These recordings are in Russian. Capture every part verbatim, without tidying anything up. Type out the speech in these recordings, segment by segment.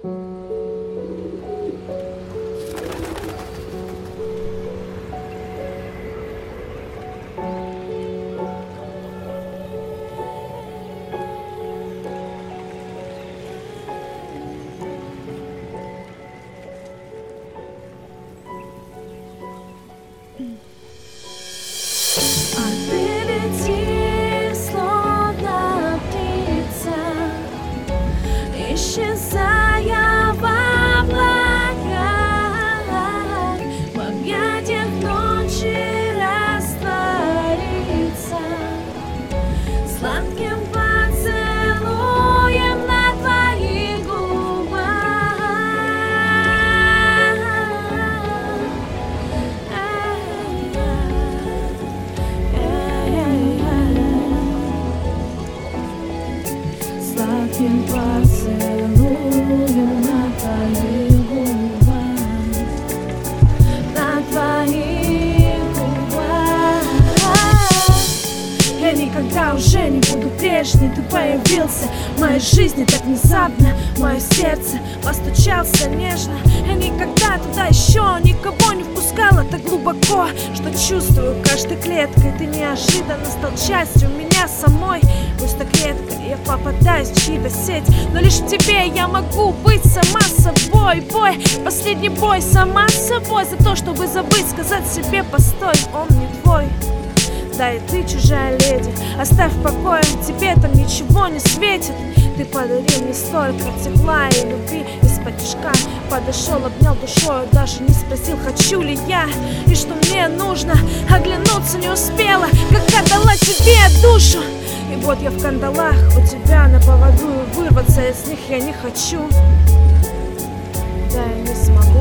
Исчезая в облаках, в объятиях ночи раствориться, сладким поцелуем на твоих губах. Сладким поцелуем на твоих губах, на твоих губах. Я никогда уже не буду прежней. Ты появился в моей жизни так внезапно. Мое сердце постучался нежно. Я никогда туда еще никого не впускала так глубоко, что чувствую каждой клеткой. Ты неожиданно стал частью меня самой. Пусть так редко я попадаюсь в чьи-то сеть, но лишь в тебе я могу быть сама собой. Бой, последний бой сама с собой, за то, чтобы забыть, сказать себе постой, он не твой. Да и ты чужая леди, оставь в покое, тебе там ничего не светит. Ты подарил мне столько тепла и любви из-под тишка. Подошел, обнял душою, даже не спросил, хочу ли я и что мне нужно. Оглянуться не успела, как отдала тебе душу. И вот я в кандалах у тебя на поводу, и вырваться из них я не хочу. Да, я не смогу.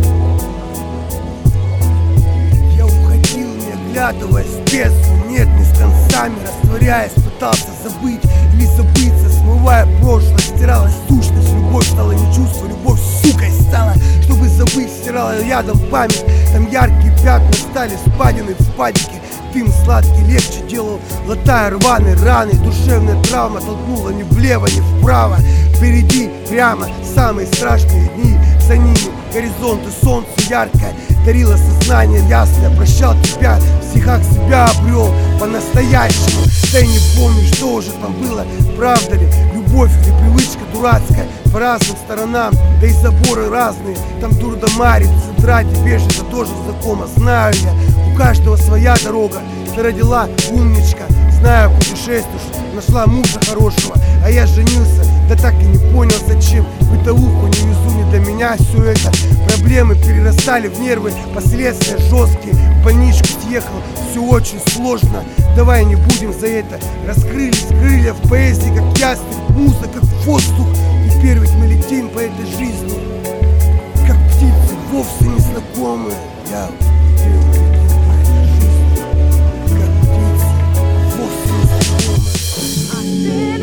Я уходил, не оглядываясь в бездну, нет, не с концами, растворяясь, пытался забыть или забыться, смывая прошлое, стиралась сущность, любовь стала не чувство, любовь сукой стала, чтобы забыть, стирала рядом память, там яркие пятна стали спадины в спадике. Дым сладкий легче делал, латая рваные раны. Душевная травма толкнула ни влево, ни вправо. Впереди прямо самые страшные дни. За ними горизонт и солнце яркое дарило сознание ясное. Прощал тебя, в стихах себя обрел по-настоящему. Да и не помню, что уже там было, правда ли, любовь или привычка дурацкая. По разным сторонам, да и заборы разные. Там дурдома, центра, тебе же это тоже знакомо. Знаю я, у каждого своя дорога. Ты родила умничка, знаю, путешествуешь, нашла мужа хорошего. А я женился, да так и не понял зачем. Бытовуху не везу, не до меня все это. Проблемы перерастали в нервы, последствия жесткие. В больничку съехал, все очень сложно. Давай не будем за это. Раскрылись крылья в поэзии, как ястреб, музыка, как воздух. Теперь ведь мы летим по этой жизни, как птицы, вовсе незнакомые. Я теперь мы летим по этой жизни, как птицы, вовсе незнакомые.